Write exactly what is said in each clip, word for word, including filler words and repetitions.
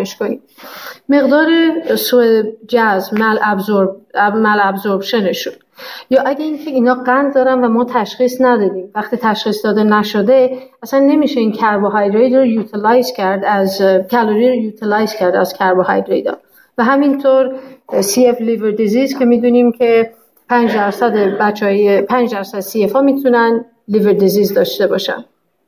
کمش کنیم. مقدار سوء جذب مال ابزورب مال ابزوربشنشون، یا اگه اینکه اینا قند دارن و ما تشخیص ندادیم، وقتی تشخیص داده نشده اصلا نمیشه این کربوهیدرات رو یوتیلایز کرد از کالری رو یوتیلایز کرد از کربوهیدرات. و همینطور سی اف لیور دیزیز که میدونیم که پنج درصد بچهای پنج درصد سی اف ها میتونن لیور دیزیز داشته باشن.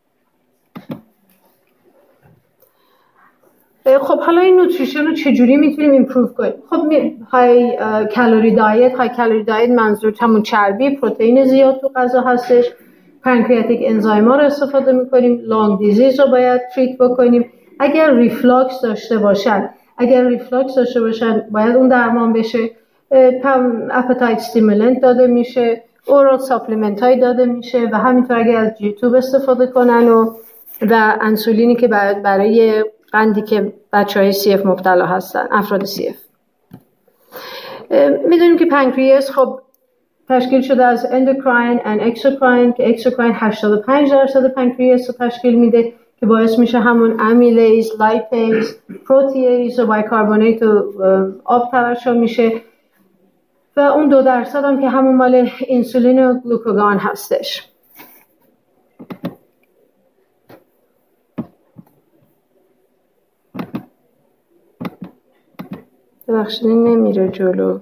خب حالا این نوتریشن رو چجوری میتونیم ایمپروو کنیم؟ خب های کالری دایت، های کالری دایت منظور همون چربی، پروتئین زیاد تو غذا هستش. پانکریاتیک انزایما رو استفاده میکنیم. لانگ دیزیز رو باید تریت بکنیم. اگر ریفلاکس داشته باشن اگر ریفلاکس داشته باشن باید اون درمان بشه. اپتایت استیمولنت داده میشه، اورال ساپلیمنت های داده میشه و همینطور اگر از یوتیوب استفاده کنن و و انسولینی که برای قندی که بچهای سی اف مبتلا هستن، افراد سی اف. میدونیم که پانکریاس خب تشکیل شده از اندوکراین و اکسوکراین که اکسوکراین هشتاد و پنج درصد پانکریاس رو تشکیل میده که باعث میشه همون امیلیز، لایپیز، پروتئیز و بایکاربونیت و آب ترشح میشه و اون دو درصد هم که همون مال انسولین و گلوکاگون هستش. ببخشید نمیره جلو.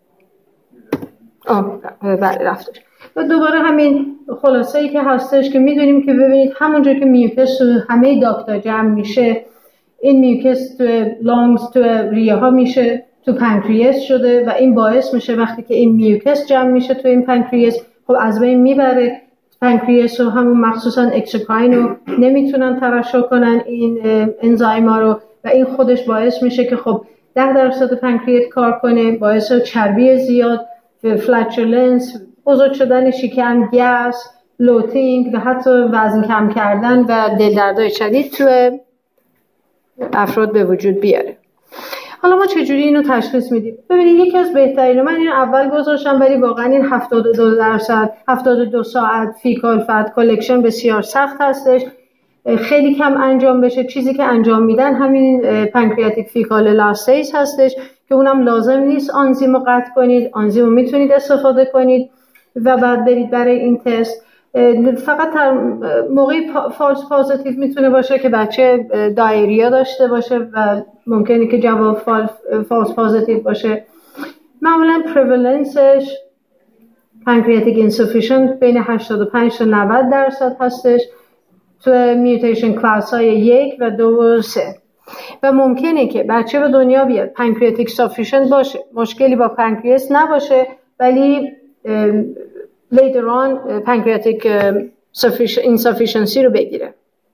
آه بله رفتش. و دوباره همین خلاصه ای که هستش که میدونیم که ببینید همونجور که میوکس تو همه داکتا جمع میشه، این میوکس تو لانگز تو ریه ها میشه تو پانکریاس شده و این باعث میشه وقتی که این میوکس جمع میشه تو این پانکریاس خب از بین میبره پانکریاس و همون مخصوصا اکسوکراین رو نمیتونن ترشح کنن این انزایما رو و این خودش باعث میشه که خب ده درصد پانکریات کار کنه، باعث چربی زیاد، فلاتولنس، بزرگ شدن شکم، گس، بلوتینگ و حتی وزن کم کردن و دلدردهای شدید تو افراد به وجود بیاره. حالا ما چجوری اینو تشخیص میدیم؟ ببینید یکی از بهترین، من اینو اول گذاشتم ولی واقعا این هفتاد و دو درصد هفتاد و دو ساعت فیکال فت کالکشن بسیار سخت هستش، خیلی کم انجام بشه. چیزی که انجام میدن همین پانکریاتیک فیکال الاستیز هستش که اونم لازم نیست آنزیم رو قطع کنید، آنزیم رو میتونید استفاده کنید و بعد برید برای این تست. فقط موقعی فالس پازیتیو میتونه باشه که بچه دایریا داشته باشه و ممکنه که جواب فالس پازیتیو باشه. معمولا پریولنسش پانکریاتیک اینسفیشنت بین هشتاد و پنج تا نود درصد هستش تو میوتیشن کلاس های یک و دو و سه و ممکنه که بچه به دنیا بیاد پانکریاتیک سافیشنت باشه، مشکلی با پانکریاس نباشه ولی later on پانکریاتیک insufficiency رو بگیره.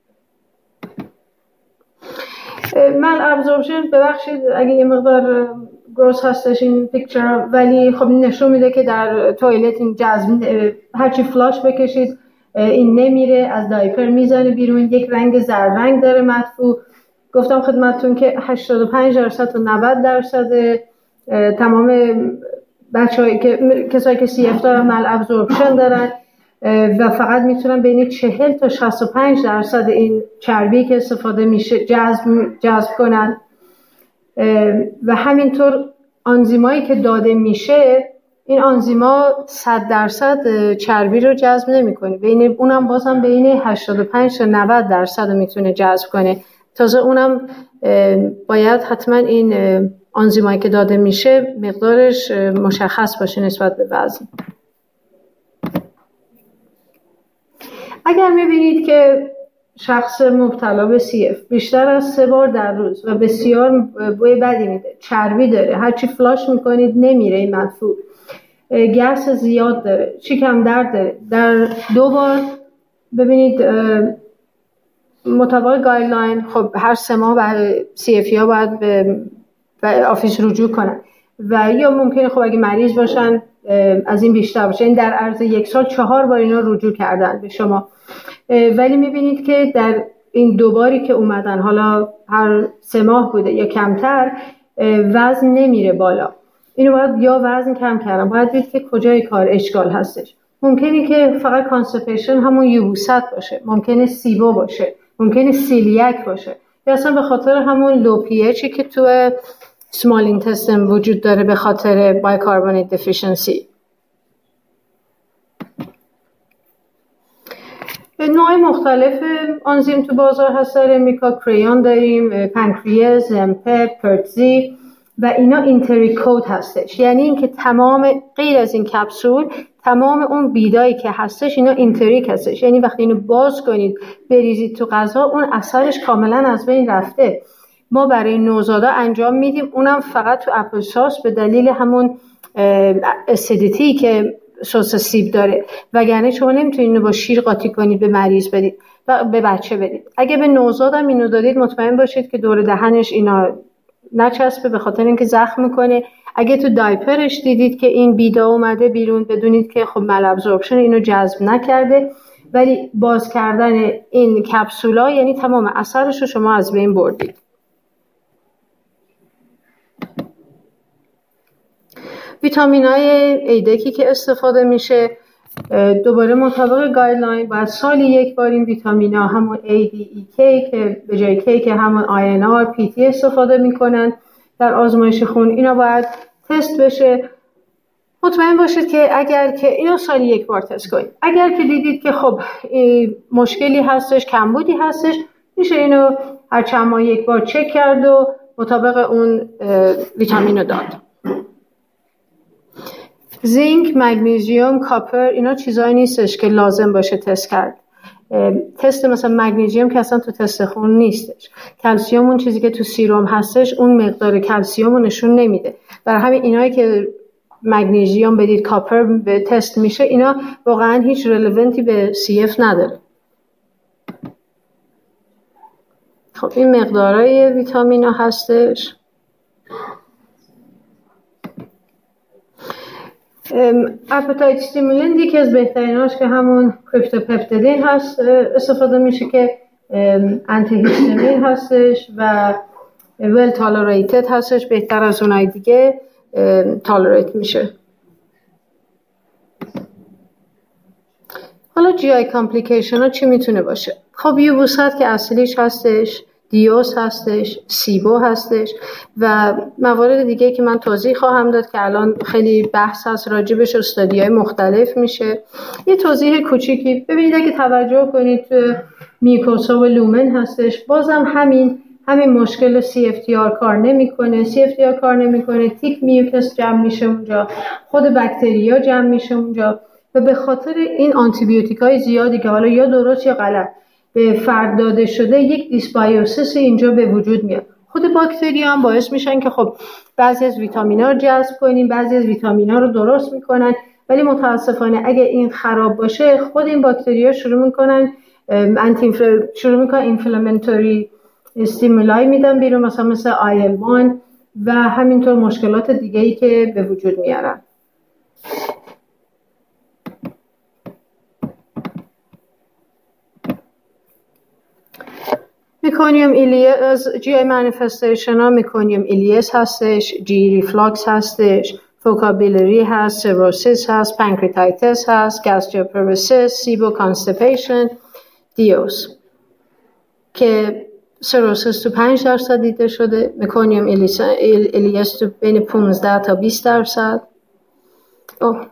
مال ابزوربشن ببخشید اگه یه مقدار گروس هستش این پیکچر ولی خب نشون میده که در توالت این جذب هرچی فلاش بکشید این نمیره، از دایپر میزنه بیرون، یک رنگ زرد رنگ داره مدفوع. گفتم خدمتتون که هشتاد و پنج درصد تا نود درصد تمام بچه‌هایی که کسایی که سی اف دارن مال ابزوربشن دارن و فقط میتونن بین چهل تا شصت و پنج درصد این چربی که استفاده میشه جذب جذب کنن و همینطور آنزیمایی که داده میشه این آنزیما صد درصد چربی رو جذب نمیکنه، بین اونم بازم بین هشتاد و پنج تا نود درصد میتونه جذب کنه. تازه اونم باید حتما این آنزیمایی که داده میشه مقدارش مشخص باشه نسبت به وزن. اگر میبینید که شخص مبتلا به سی اف بیشتر از سه بار در روز و بسیار بوی بدی میده، چربی داره، هرچی فلاش میکنید نمیره این مدفوع، گس زیاد داره، شکم درد داره، در دو بار ببینید مطابق گایدلاین خب هر سه ماه برای سی افی ها باید به آفیس رجوع کنن و یا ممکنه خب اگه مریض باشن از این بیشتر باشه، این در عرض یک سال چهار بار اینا رجوع کردن به شما. ولی میبینید که در این دو باری که اومدن، حالا هر سه ماه بوده یا کمتر، وزن نمیره بالا. اینو باید یا وزن کم کردن، باید دید که کجای کار اشکال هستش. ممکنه که فقط کانستیپیشن همون یبوست باشه، ممکنه سیبو باشه، ممکنه سیلیاک باشه یا اصلا به خاطر همون لو پی اچی که تو سمال اینتستین وجود داره به خاطر بایکاربونیت دفیشنسی. نوع مختلف آنزیم تو بازار هست. در امریکا کریون داریم، پنکریاز، امپپ، پرتزی و اینا اینتریکوت هستش، یعنی اینکه تمام غیر از این کپسول تمام اون بیدایی که هستش اینا اینتریک هستش، یعنی وقتی اینو باز کنید بریزید تو غذا اون اثرش کاملا از بین رفته. ما برای نوزادا انجام میدیم، اونم فقط تو اپل ساس به دلیل همون اسیدیتی که سس سیب داره، وگرنه شما نمیتونید اینو با شیر قاطی کنید به مریض بدید و به بچه بدید. اگه به نوزادم اینو دادید مطمئن باشید که دور دهنش اینا نچسبه، به خاطر اینکه زخم میکنه. اگه تو دایپرش دیدید که این بیدا اومده بیرون بدونید که خب مال ابزوربشن اینو جذب نکرده، ولی باز کردن این کپسولا یعنی تمام اثرش رو شما از بین بردید. ویتامین های ایدکی که استفاده میشه دوباره مطابق گایدلاین باید سالی یک بار این ویتامین ها همون ای دی ای کی که به جای کی که همون آی ان آر پی تی استفاده میکنن در آزمایش خون، اینا باید تست بشه. مطمئن باشید که اگر که اینو سالی یک بار تست کنید، اگر که دیدید که خب مشکلی هستش، کمبودی هستش، میشه اینو هر چند ماه یک بار چک کرد و مطابق اون ویتامین رو داد. زینک، مگنیزیوم، کاپر اینا چیزایی نیستش که لازم باشه تست کرد. تست مثلا مگنیزیوم که اصلا تو تست خون نیستش. کلسیوم اون چیزی که تو سیروم هستش اون مقدار کلسیوم رو نشون نمیده. برای همین اینایی که مگنیزیوم بدید کاپر به تست میشه اینا واقعا هیچ رلوونتی به سی اف نداره. خب این مقدارهای ویتامین ها هستش. اپتایت استیمولنت که از بهتریناش که همون کریپتوپپتیدین هست استفاده میشه که انتی هیستامین هستش و ویل تالریتد هستش، بهتر از اونای دیگه تالریت میشه. حالا جی آی کامپلیکیشن ها چی میتونه باشه؟ خب یوبوست که اصلیش هستش، دیوس هستش، سیبو هستش و موارد دیگه که من توضیح خواهم داد که الان خیلی بحث هست راجبش، استادیای مختلف میشه. یه توضیح کوچیکی ببینید، اگه توجه کنید میوکوسا و لومن هستش، بازم همین همین مشکل سی اف تی آر کار نمیکنه. سی اف تی آر کار نمیکنه، تیک میوکس جمع میشه اونجا، خود باکتریا جمع میشه اونجا و به خاطر این آنتی بیوتیکای زیادی که حالا یا درست یا غلط به فرد داده شده یک دیسبایوسیس اینجا به وجود میاد. خود باکتریا هم باعث میشن که خب بعضی از ویتامینا رو جذب کنیم، بعضی از ویتامینا رو درست میکنن، ولی متاسفانه اگه این خراب باشه خود این باکتریا شروع میکنن انتی شروع میکنن اینفلاماتوری استیمولای میدن بیرون، مثلا مثل آی ال وان و همینطور مشکلات دیگه ای که به وجود میارن. میکونیوم ایلیس از جی آی منیفستیشن ها میکونیوم ایلیس هستش، جی ریفلاکس هستش، فوکابیلری هست، سیروسیس هست، پانکریاتایتس هست، گاستروپروسیس، سیبو کانستیپیشن، دیوس که سیروسیس تو پنج درصد دیده شده، میکونیوم ایلیس, ایلیس تو بین پانزده تا بیست درصد. اوه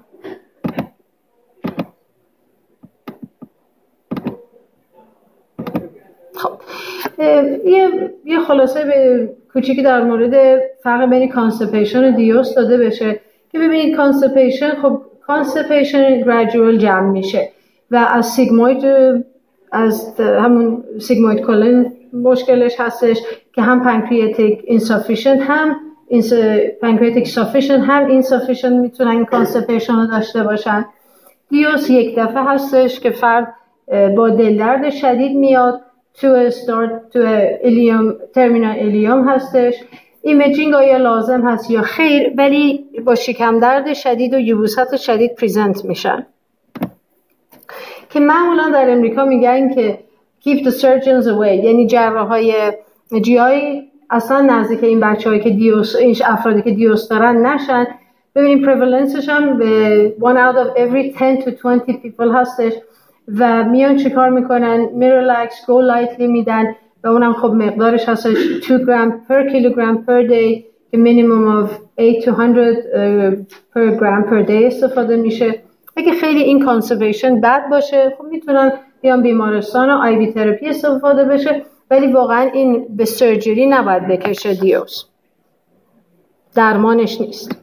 یه یه خلاصه به کوچیکی در مورد فرق بین کانستیپیشن و دیوس داده بشه که ببینید کانستیپیشن خب کانستیپیشن گرادوال جمع میشه و از سیگموید از همون سیگموید کولن مشکلش هستش که هم پانکریاتیک اینسافیشنت هم پانکریاتیک سافیشنت هم اینسافیشنت میتونن کانستیپیشن رو داشته باشن. دیوس یک دفعه هستش که فرد با دلدرد شدید میاد، تو استارت تو الیوم ترمینال الیوم هستش، ایمیجینگ آیا لازم هست یا خیر، ولی با شکم درد شدید و یبوست شدید پریزنت میشن که معمولا در امریکا میگن که keep the surgeons away، یعنی جراحای جی آی اصلا نزدیک این بچه‌هایی که دیوس این افرادی که دیوس دارن نشن. ببینید پریوالنسش هم به one out of every ten to twenty people هستش و میان چیکار میکنن؟ میرلاکس، گو لایتلی میدن و اونم خب مقدارش هستش two gram per kilogram per day که minimum of eight to one hundred per gram per day استفاده میشه. اگه خیلی این conservation بد باشه خب میتونن بیان بیمارستان و آی وی تراپی استفاده بشه، ولی واقعا این به سرجری نباید بکشه دیوز، درمانش نیست.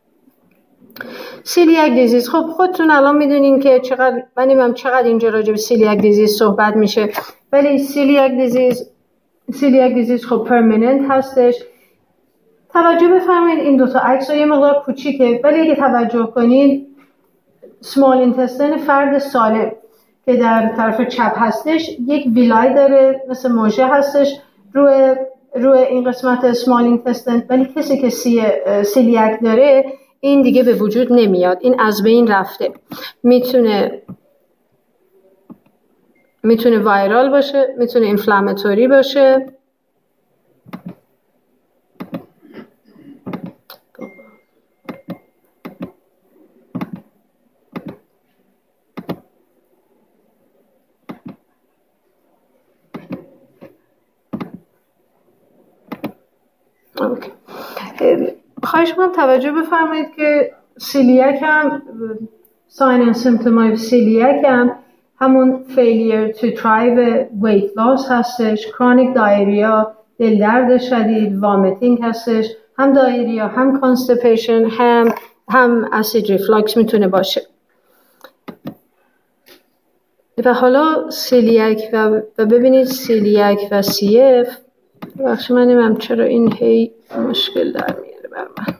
سیلیاک دیزیز، خب خودتون الان میدونین که چقدر من نمیدونم چقدر اینجا راجع به سیلیاک دیزیز صحبت میشه، ولی سیلیاک دیزیز سیلیاک دیزیز خب پرمننت هستش. توجه بفرمایید این دوتا عکس یه مقدار کوچیکه، ولی اگه توجه کنید سمال اینتستین فرد سالم که در طرف چپ هستش یک ویلای داره مثل موژه هستش روی روی این قسمت سمال اینتستین، ولی کسی که سی سیلیاک داره این دیگه به وجود نمیاد، این از بین رفته. میتونه میتونه وایرال باشه، میتونه اینفلاماتوری باشه. اوکی. خواهش می‌کنم توجه بفرمایید که سیلیاک هم ساین اند سیمپتوم های سیلیاک هم همون failure to thrive weight loss هستش، chronic diarrhea دل درد شدید، vomiting هستش، هم diarrhea هم constipation هم هم acid reflux میتونه باشه. و حالا سیلیاک و, و ببینید سیلیاک و سی اف، بخش من نمیم چرا این هی مشکل در میاره بر من.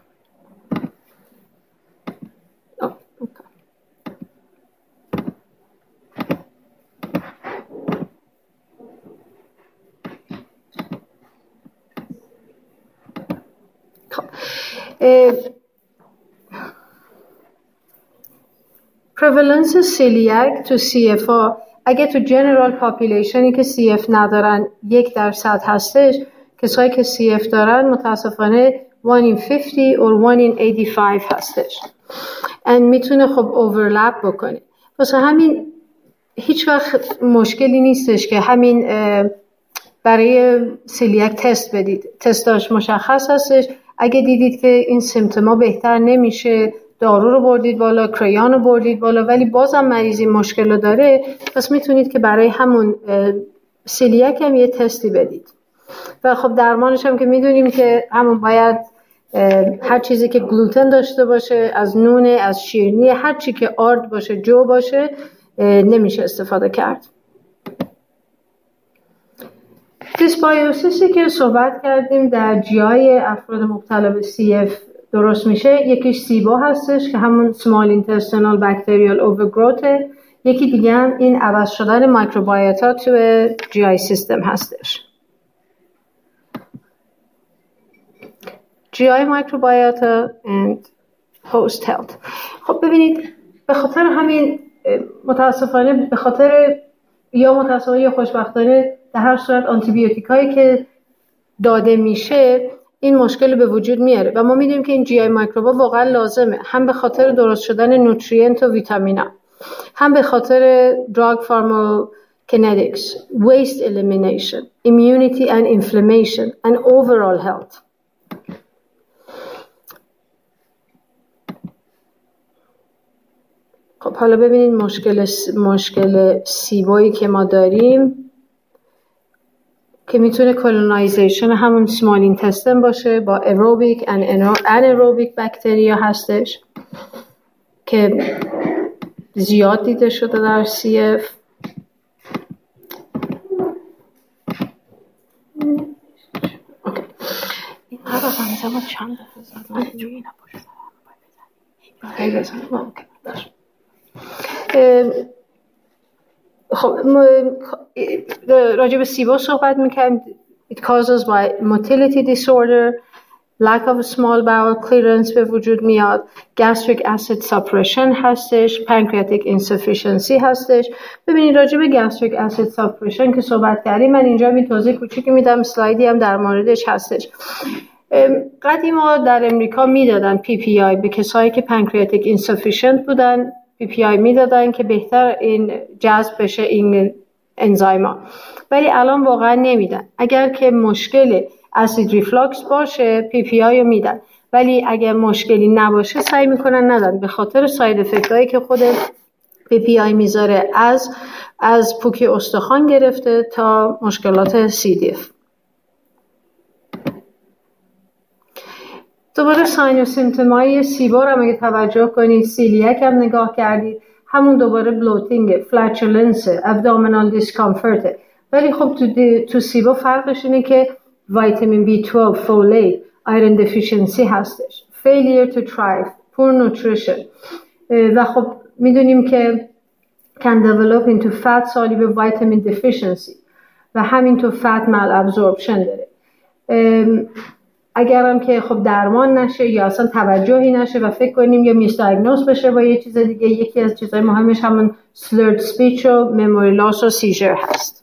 prevalence celiac تو سی اف ها اگه تو جنرال پاپولیشنی که سی اف ندارن یک درصد هستش، کسایی که سی اف دارن متاسفانه one in fifty or one in eighty-five هستش and میتونه خب اوورلپ بکنه. واسه همین هیچ وقت مشکلی نیستش که همین برای سیلیاک تست بدید، تستاش مشخص هستش. اگه دیدید که این سیمتوما بهتر نمیشه، دارو رو بردید بالا، کریان رو بردید بالا، ولی بازم مریضی مشکل رو داره، پس میتونید که برای همون سیلیاک هم یه تستی بدید. و خب درمانش هم که میدونیم که همون باید هر چیزی که گلوتن داشته باشه، از نونه، از شیرینی، هر چی که آرد باشه، جو باشه، نمیشه استفاده کرد. دیسبایوسیسی که صحبت کردیم در جیای افراد مبتلا به سی اف درست میشه. یکیش سیبا هستش که همون سمال اینتستینال بکتریال اوورگروته، یکی دیگه هم این عوض شدن مایکروبایوتا تو جی آی سیستم هستش. جی آی مایکروبایوتا and host health. خب ببینید به خاطر همین متاسفانه به خاطر یا متاسفانه یا خوشبختانه در هر صورت آنتی بیوتیک هایی که داده میشه این مشکل به وجود میاره و ما میدونیم که این جی آی مایکروبا واقعا لازمه، هم به خاطر درست شدن نوتریانت و ویتامینا، هم به خاطر drug pharmacokinetics, waste elimination, immunity and inflammation and overall health. خب حالا ببینید مشکل مشکل سیبایی که ما داریم که میتونه کلونایزیشن همون سمال اینتستین باشه با ایروبیک و انایروبیک بکتریا هستش که زیاد دیده شده در سی اف. این هر رقم ما چند خب راجع به سیبا صحبت میکنم. It causes by motility disorder, lack of small bowel clearance به وجود میاد، gastric acid suppression هستش، pancreatic insufficiency هستش. ببینید راجع به gastric acid suppression که صحبت کردیم، من اینجا می توضیح کوچیکی میدم، سلایدی هم در موردش هستش. قدیما در امریکا میدادن پی پی آی به کسایی که pancreatic insufficient بودن، پی پی آی میدادن که بهتر این جذب بشه این انزایما، ولی الان واقعا نمیدن. اگر که مشکل اسید ریفلاکس باشه پی پی آی رو میدن، ولی اگر مشکلی نباشه سعی میکنن ندن، به خاطر ساید افکت هایی که خود پی پی آی میذاره، از از پوکی استخوان گرفته تا مشکلات سی دی اف. دوباره ساین و سیمتوم های سیبا رو اگه توجه کنید، سیلیاک هم نگاه کردید، همون دوباره بلوتینگ، فلچولنس، ابدومینال دیسکامفورت. ولی خب تو, تو سیبا فرقش اینه که ویتامین بی دوازده، فولیت، آیرن دفیشنسی هستش، failure to thrive، poor nutrition، و خب میدونیم که can develop into fat soluble vitamin deficiency و همینطور fat malabsorption داره. اگرم که خب درمان نشه یا اصلا توجهی نشه و فکر کنیم یا میسدایگنوز بشه با یه چیز دیگه، یکی از چیزهای مهمش همون slurred speech و memory loss و seizure هست.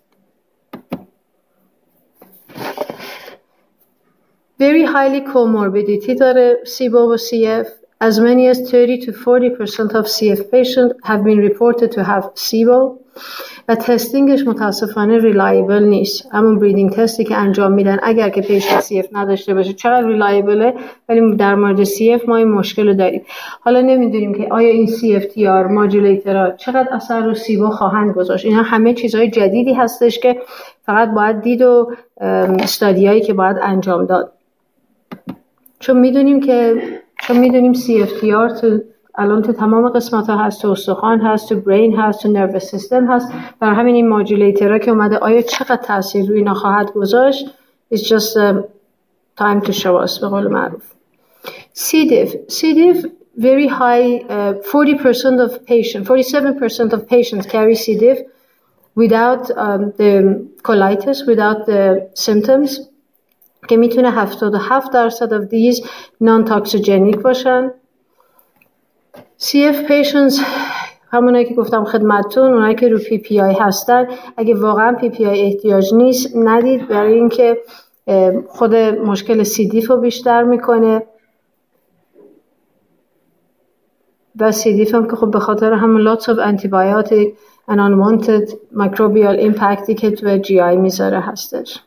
very highly comorbidity داره سیبا و سی اف. As many as thirty to forty percent of سی اف patients have been reported to have سیبا و تستینگش متاسفانه ریلایبل نیست. همون بریدینگ تستی که انجام میدن اگر که پیشنت سی اف نداشته باشه چقدر ریلایبله، ولی در مورد سی اف ما این مشکل رو داریم. حالا نمیدونیم که آیا این سی اف تی آر ماجولیترها چقدر اثر رو سیبا خواهند گذاشت. اینا همه چیزهای جدیدی هستش که فقط باید دید و استادیایی که باید انجام داد. چون میدونیم که چون میدونیم سی اف تی آر تو الان تو تمام قسمت ها هست، تو استخوان هست، تو برین هست، تو نروس سیستم هست. برای همین این ماجولیترها که اومده آیا چقدر تاثیر روی اینا خواهد گذاشت it's just a time to show us به قول معروف. سی دی اف سی دی اف very high, uh, forty percent of patients forty-seven percent of patients carry سی دی اف without um, the colitis, without the symptoms، که میتونه هفتاد و هفت درصد of these non-toxigenic باشن. سی اف patients همونایی که گفتم خدمتتون، اونایی که رو پی پی آی هستن، اگه واقعا پی پی آی احتیاج نیست ندید، برای اینکه خود مشکل سی دی اف رو بیشتر میکنه و سی دی اف هم که خب به خاطر همون lots of antibiotic and unwanted microbial impactی که تو جی آی میذاره هستش.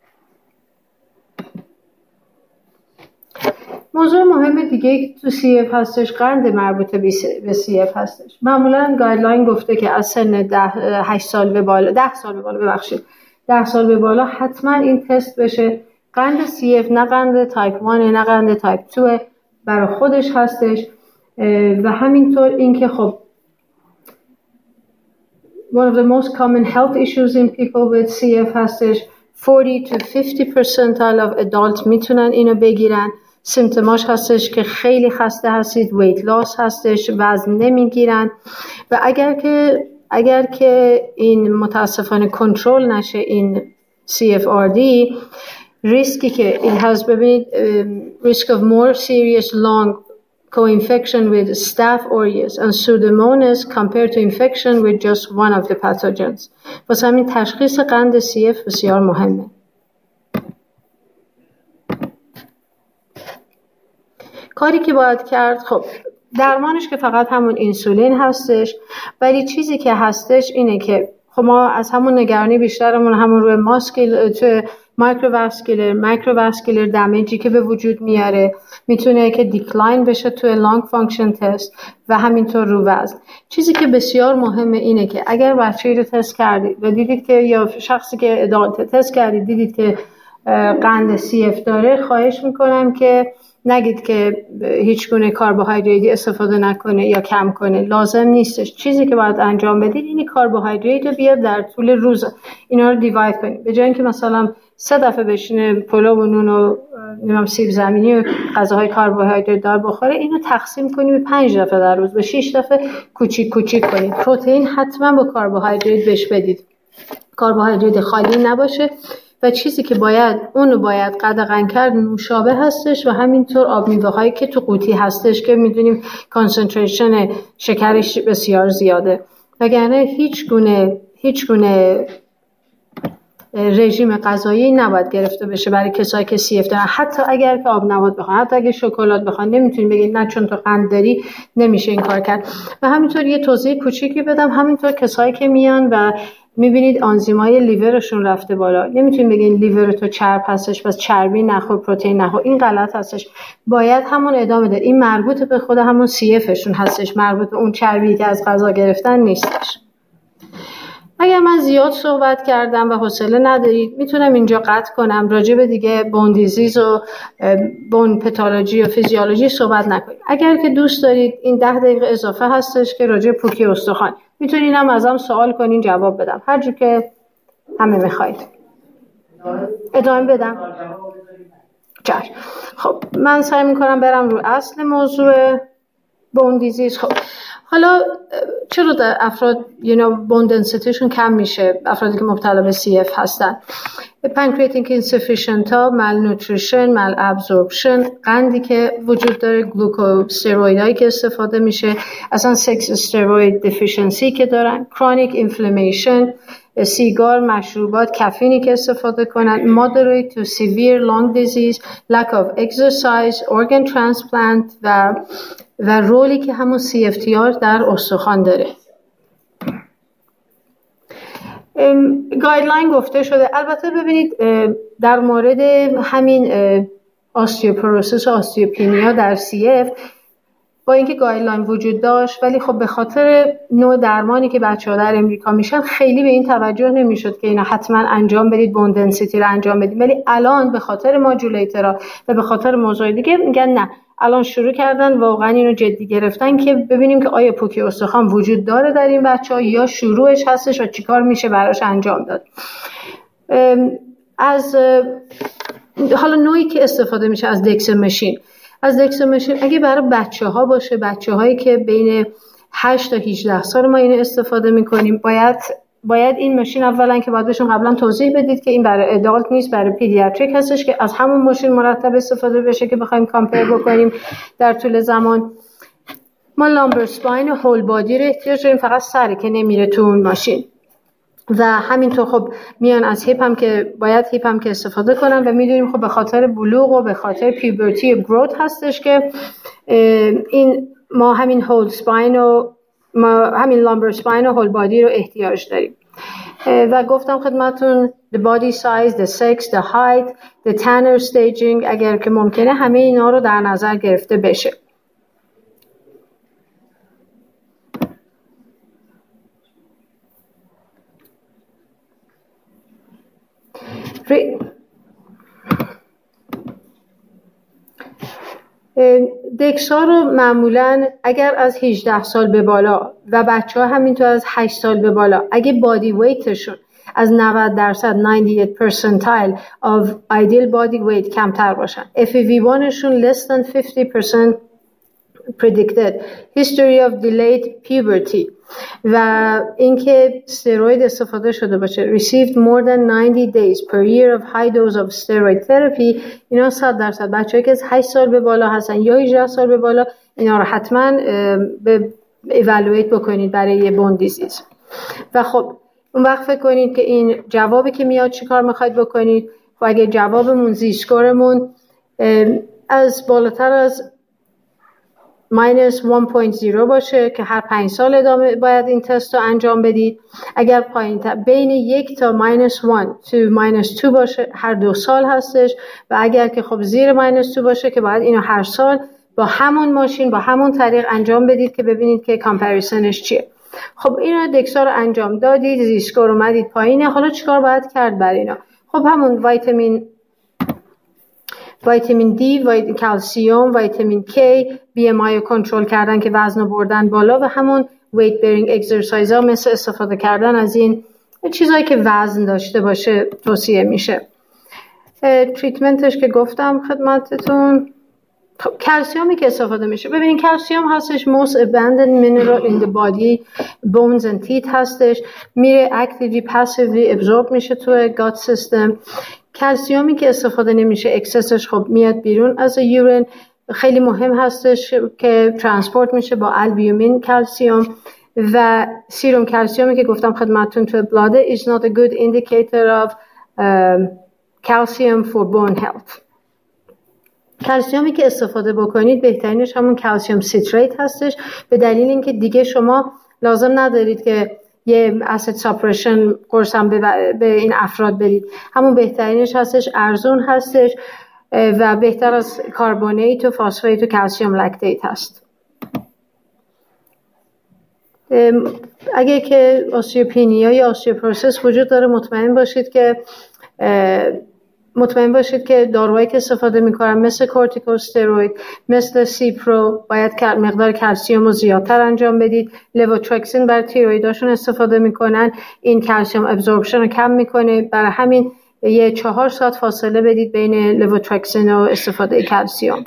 موضوع مهم دیگه که تو سی اف هستش قند مربوط به سی اف هستش. معمولا گایدلاین گفته که از سن ده هشت سال به بالا ده سال به بالا ببخشید ده سال به بالا حتما این تست بشه. قند سی اف نه قند تایپ یک نه قند تایپ دو برای خودش هستش و همینطور اینکه خب one of the most common health issues in people with سی اف هستش. forty to fifty percentile of adult میتونن اینو بگیرن. سیمتوماش هستش که خیلی خسته هستید، ویت لاس هستش، وزن نمیگیرن و اگر که اگر که این متاسفانه کنترل نشه این سی اف آر دی، ریسکی که it has ببینید risk of more serious long co-infection with staph aureus and pseudomonas compared to infection with just one of the pathogens. واسه همین تشخیص قند سی اف بسیار مهمه. کاری که باید کرد، خب درمانش که فقط همون اینسولین هستش، ولی چیزی که هستش اینه که خب ما از همون نگرانی بیشترمون همون روی ماسکل تو مایکروواسکولر مایکروواسکولر دمیجی که به وجود میاره میتونه که دیکلاین بشه تو لانگ فانکشن تست و همینطور رو وزن. چیزی که بسیار مهمه اینه که اگر بچه‌ای رو تست کردید و دیدید که یا شخصی که ادالت تست کردید دیدید که قند سی اف داره، خواهش میکنم که نگید که هیچ گونه کربوهیدراتی استفاده نکنه یا کم کنه، لازم نیستش. چیزی که باید انجام بدید اینی کربوهیدرات رو بیاد در طول روز اینا رو دیواید کنید. به جای اینکه مثلا سه دفعه بشینه پلو و نون و نمیدونم سیب زمینی و غذاهای کربوهیدرات دار بخوره، اینو تقسیم کنید به پنج دفعه در روز، به شش دفعه کوچیک کوچیک کنید. پروتئین حتما با کربوهیدرات بهش بدید، کربوهیدرات خالی نباشه و چیزی که باید اونو باید قدغن کرد نوشابه هستش و همینطور آب میوه هایی که تو قوطی هستش که میدونیم کانسنتریشن شکرش بسیار زیاده، وگرنه هیچ گونه هیچ گونه رژیم غذایی نباید گرفته بشه برای کسایی که سی اف دارن. حتی اگر که آب نبات بخوان، حتی اگه شکلات بخوان، نمیتونید بگید نه چون تو قند داری نمیشه این کار کرد. و همینطور یه توضیح کوچیکی بدم، همینطور کسایی که میان و میبینید آنزیمای لیورشون رفته بالا، نمیتونید بگین لیور تو چرب هستش پس چربی نخور، پروتئین نخور، این غلط هستش. باید همون ادامه ده. این مربوط به خود همون سی افشون هستش، مربوط به اون چربی که از غذا گرفتن نیستش. اگر من زیاد صحبت کردم و حوصله ندارید میتونم اینجا قطع کنم، راجع به دیگه بون دیزیز و بون پتالوژی و فیزیولوژی صحبت نکنید. اگر که دوست دارید این ده دقیقه اضافه هستش که راجع پوکی استخوان، میتونین هم ازم سوال کنین جواب بدم، هر جور که همه میخواید. ادامه بدم؟ چشم. خب من سعی میکنم برم رو اصل موضوع بون دیزیز. خب حالا چرا در افراد you know, بون دنسیتیشون کم میشه، افرادی که مبتلا به سی اف هستن؟ پانکریاتیک اینسفیشنت ها، مالنوتریشن، مال ابزوربشن، قندی که وجود داره، گلوکوستروئیدایی که استفاده میشه، اصلا سکس استروئید دیفیشنسی که دارن، کرونیک اینفلامیشن، سیگار، مشروبات، کافئینی که استفاده کنن، مودریت تو سیویر لانگ دیزیز، lack of exercise، organ transplant و و رولی که همون سی اف تی آر در استخوان داره. گایدلاین گفته شده. البته ببینید در مورد همین آستیوپوروسیس و آستیوپینیا در سی اف با اینکه گایدلاین وجود داشت، ولی خب به خاطر نوع درمانی که بچه‌ها در امریکا میشن خیلی به این توجه نمیشد که اینا حتما انجام بدید، بون دنسیتی رو انجام بدید. ولی الان به خاطر ماجولیترها و به خاطر موضوع دیگه میگن نه، الان شروع کردن واقعا اینو جدی گرفتن که ببینیم که آیا پوکی استخوان وجود داره در این بچه‌ها یا شروعش هستش و چیکار میشه براش انجام داد. از حالا نوعی که استفاده میشه از دکسامشین، از دکسامشین اگه برای بچه‌ها باشه، بچه‌هایی که بین هشت تا هجده سال ما اینو استفاده میکنیم، باید باید این ماشین اولا که باید بهشون قبلا توضیح بدید که این برای ادالت نیست، برای پیدیاتریک هستش که از همون ماشین مرتب استفاده بشه که بخوایم کامپیر بکنیم در طول زمان. ما لامبر سپاین و هول بادی رو احتیاج داریم، فقط سری که نمیره تو اون ماشین. و همینطور خب میان از هیپ هم که باید هیپ هم که استفاده کنن و میدونیم خب به خاطر بلوغ و به خاطر پیوبرتی و گروت هستش که این ما همین هول سپاین و ما همین لامبر سپاین و هول بادی رو احتیاج داریم. و گفتم خدمتون the body size, the sex, the height, the Tanner staging اگر که ممکنه همه اینا رو در نظر گرفته بشه. دکسا رو معمولاً اگر از هجده سال به بالا و بچه ها همینطور از هشت سال به بالا اگه بادی ویتشون از نود درصد نود و هشت percentile of ideal body weight کمتر باشن، اف ای وی وان شون less than fifty percent predicted, history of delayed puberty و اینکه استروید استفاده شده باشه received more than ninety days per year of high dose of steroid therapy، اینا صد درصد بچه‌ای که از هشت سال به بالا هستن یا هجده سال به بالا اینا رو حتما به ایوالویت بکنید برای بون دیزیز. و خب اون وقت فکر کنید که این جوابی که میاد چیکار میخواید بکنید. و اگه جوابمون زی اسکورمون از بالاتر از ماینس یک و صفر باشه که هر پنج سال ادامه باید این تست رو انجام بدید. اگر پایین تا بین یک تا ماینس یک تو ماینس دو باشه هر دو سال هستش. و اگر که خب زیر ماینس دو باشه که باید اینو هر سال با همون ماشین با همون طریق انجام بدید که ببینید که کامپریسنش چیه. خب اینا دکسا رو انجام دادید، زی اسکور اومدید پایینه، حالا چیکار باید کرد برای اینا؟ خب همون ویتامین ویتامین دی، ویتامین کلسیم، ویتامین کی، بی ام آی رو کنترل کردن که وزن بردن بالا و همون ویت بیرینگ اکسرسایز ها مثل استفاده کردن از این چیزایی که وزن داشته باشه توصیه میشه. تریتمنتش که گفتم خدمتتون. خب کلسیومی که استفاده میشه، ببینید کلسیوم هستش most abundant mineral in the body, bones and teeth هستش، میره actively passively absorb میشه تو gut system. کلسیومی که استفاده نمیشه اکسسش خب میاد بیرون از یورین، خیلی مهم هستش که ترانسپورت میشه با البیومین کلسیوم. و سیروم کلسیومی که گفتم خدمتتون تو بلاده is not a good indicator of calcium for bone health. کلسیومی که استفاده بکنید بهترینش همون کلسیوم سیتریت هستش، به دلیل اینکه دیگه شما لازم ندارید که یه اسید ساپرشن قرص هم به این افراد بدید. همون بهترینش هستش، ارزون هستش و بهتر از کربونیت و فسفریت و کلسیوم لکتیت هست. اگه که اوستیوپینیا یا اوستیوپروسس وجود داره، مطمئن باشید که مطمئن باشید که داروهایی که استفاده میکنن مثل کورتیکوستروید، مثل سیپرو، باید مقدار کلسیوم رو زیادتر انجام بدید. لووترکسین برای تیرویداشون استفاده میکنن، این کلسیوم ابزوربشن رو کم میکنه، برای همین یه چهار ساعت فاصله بدید بین لووترکسین و استفاده کلسیوم.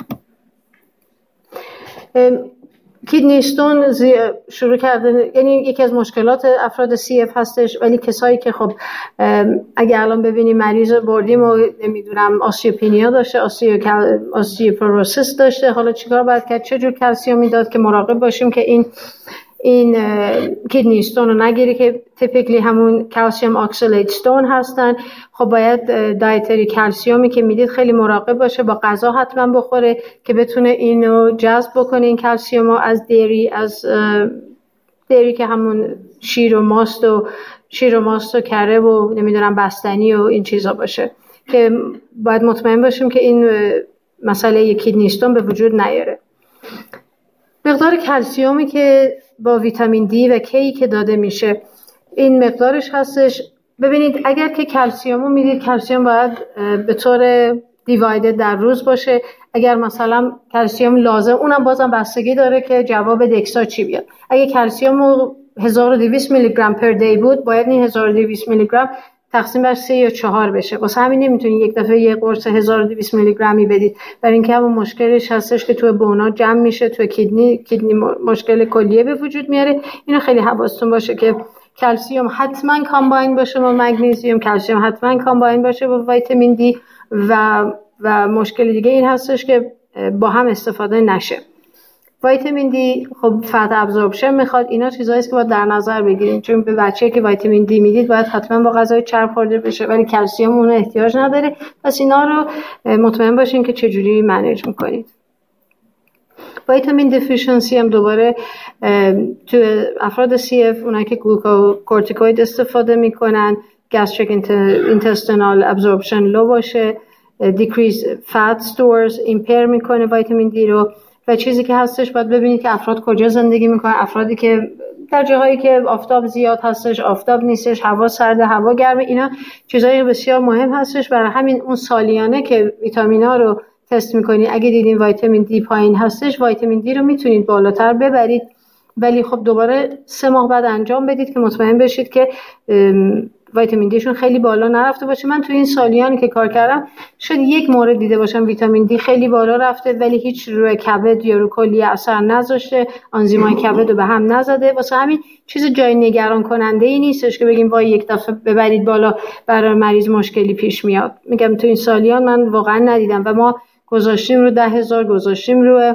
کیدنی استون شروع کرده، یعنی یکی از مشکلات افراد سی اف هستش، ولی کسایی که خب اگه الان ببینیم مریض بردیم و نمیدونم اوستیوپینیا داشته، اوستیوپروسس داشته، حالا چیکار باید کرد؟ چه جور کلسیومی داد که مراقب باشیم که این این کیدنی استون رو نگیری که تیپیکلی همون کلسیوم اکسالیت استون هستن. خب باید دایتری کلسیومی که میدید خیلی مراقب باشه، با غذا حتما بخوره که بتونه اینو جذب بکنه، این کلسیومو از دیری، از دیری که همون شیر و ماست و شیر و ماست و کره و نمیدونم بستنی و این چیزا باشه، که باید مطمئن باشیم که این مسئله کیدنی استون به وجود نیاره. مقدار کلسیومی که با ویتامین دی و کی که داده میشه، این مقدارش هستش. ببینید اگر که کلسیومو میدید، کلسیوم باید به طور دیوایدد در روز باشه. اگر مثلا کلسیوم لازم، اونم بازم بستگی داره که جواب دکسا چی بیاد. اگه کلسیوم هزار و دویست میلی گرم پر دی بود، باید این هزار و دویست میلی گرم تقسیم بر سه یا چهار بشه. واسه همین نمیتونید یک دفعه یک قرص هزار و دویست میلی گرمی بدید، برای اینکه همون مشکلش هستش که تو بونا جمع میشه، تو کیدنی کیدنی مشکل کلیه به وجود میاره. اینو خیلی حواستون باشه که کلسیوم حتما کامباین باشه با مگنیزیم، کلسیوم حتما کامباین باشه با ویتامین دی و و مشکل دیگه این هستش که با هم استفاده نشه. ویتامین دی خب فت ابزوربشن میخواد، اینا چیزایی است که باید در نظر بگیرید، چون به بچه‌ای که ویتامین دی میدید باید حتما با غذای چرب خورده بشه، ولی کلسیوم اون احتیاج نداره. پس اینا رو مطمئن باشین که چجوری منیج میکنید. ویتامین دیفیشنسی هم دوباره تو افراد سی اف، اونایی که گلوکوکورتیکوید استفاده میکنن، gastric intestinal absorption لو باشه، decrease fat stores impair میکنه ویتامین دی رو. و چیزی که هستش باید ببینید که افراد کجا زندگی میکنن. افرادی که در جاهایی که آفتاب زیاد هستش، آفتاب نیستش، هوا سرده، هوا گرمه، اینا چیزایی بسیار مهم هستش. برای همین اون سالیانه که ویتامینا رو تست میکنید، اگه دیدین ویتامین دی پایین هستش، ویتامین دی رو میتونید بالاتر ببرید، ولی خب دوباره سه ماه بعد انجام بدید که مطمئن بشید که ویتامین دیشون خیلی بالا نرفته باشه. من تو این سالیانی که کار کردم شاید یک مورد دیده باشم ویتامین دی خیلی بالا رفته ولی هیچ روی کبد یا رو کلیه اثر نذاشته، آنزیمای کبد رو به هم نزده. واسه همین چیز جای نگران کننده ای نیستش که بگیم وای یک دفعه ببرید بالا برای مریض مشکلی پیش میاد. میگم تو این سالیان من واقعا ندیدم و ما گذاشتیم رو ده هزار، گذاشتیم رو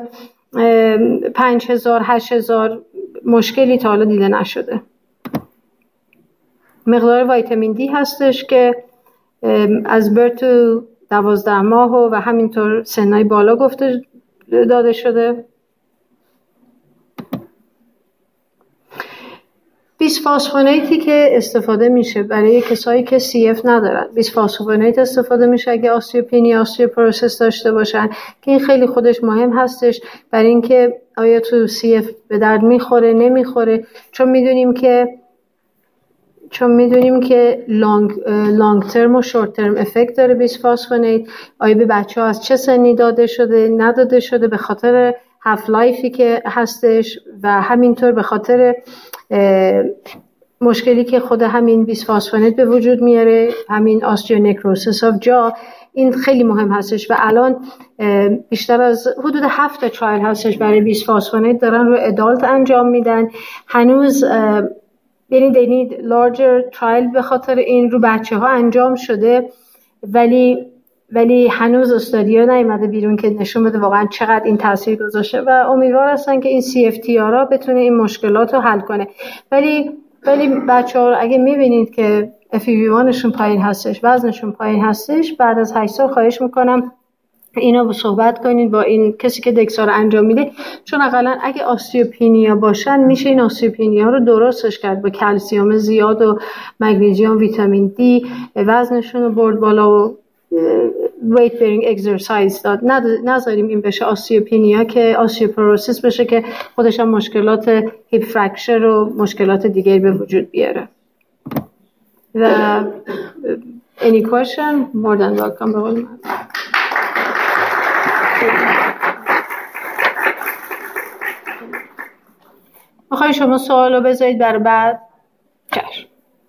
پنج هزار، هشت هزار، مشکلی تا حالا دیده نشده. مقدار ویتامین دی هستش که از برد تو دوازده ماه و همینطور سنای بالا گفته داده شده. بیسفاسفونیتی که استفاده میشه برای کسایی که سی اف ندارن، بیسفاسفونیت استفاده میشه اگه اوستیوپینیا، اوستیوپروسس داشته باشن، که این خیلی خودش مهم هستش برای اینکه آیا تو سی اف به درد میخوره نمیخوره. چون میدونیم که چون میدونیم که لانگ لانگ ترم و شورت ترم افکت داره بیسفاسفونیت. آیا به بچه‌ها از چه سنی داده شده نداده شده، به خاطر هاف لایفی که هستش و همینطور به خاطر مشکلی که خود همین بیسفاسفونیت به وجود میاره، همین آستیونکروسیس آف جا. این خیلی مهم هستش و الان بیشتر از حدود هفت تا ترایل هستش برای بیسفاسفونیت دارن رو ادالت انجام میدن. هنوز یعنی they need larger trial به خاطر این رو بچه ها انجام شده، ولی ولی هنوز استادیا نیامده بیرون که نشون بده واقعا چقدر این تاثیر گذاشته و امیدوار هستن که این سی اف تی آر بتونه این مشکلات رو حل کنه. ولی ولی بچه‌ها اگه میبینید که اف ای وی وانشون پایین هستش، وزنشون پایین هستش، بعد از هشت سال خواهش میکنم اینا با صحبت کنید با این کسی که دکسا رو انجام میده، چون اقلا اگه آستیوپینیا باشن میشه این آستیوپینیا رو درستش کرد با کلسیم زیاد و مگنیزیم، ویتامین دی، وزنشون رو برد بالا و ویت بیرینگ اکسرسایز داد. نذاریم این بشه آستیوپینیا که آستیوپوروسیس بشه که خودش هم مشکلات هیپ فرکچر و مشکلات دیگری به وجود بیاره. و any question more than welcome. به قول من میخوایی شما سوالو بذارید برای بعد؟ چشم.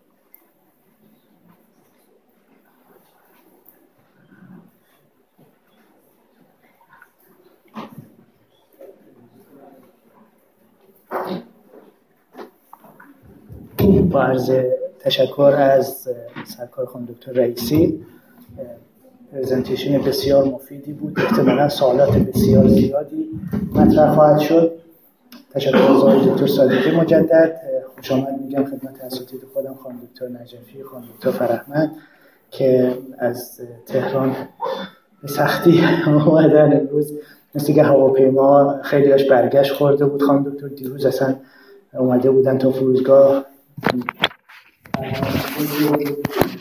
با عرض تشکر از سرکار خانم دکتر رئیسی، پرزنتیشن بسیار مفیدی بود. احتمالاً سوالات بسیار زیادی مطرح خواهد شد. تشکر از آقای دکتر صادقی مجدد. خوش آمد میگم خدمت اساتید خودم، خانم دکتر نجفی، خانم دکتر فرهمند که از تهران به سختی اومدن امروز. مثل که هواپیما خیلیاش برگشت خورده بود. خانم دکتر دیروز اصلا اومده بودن تا فرودگاه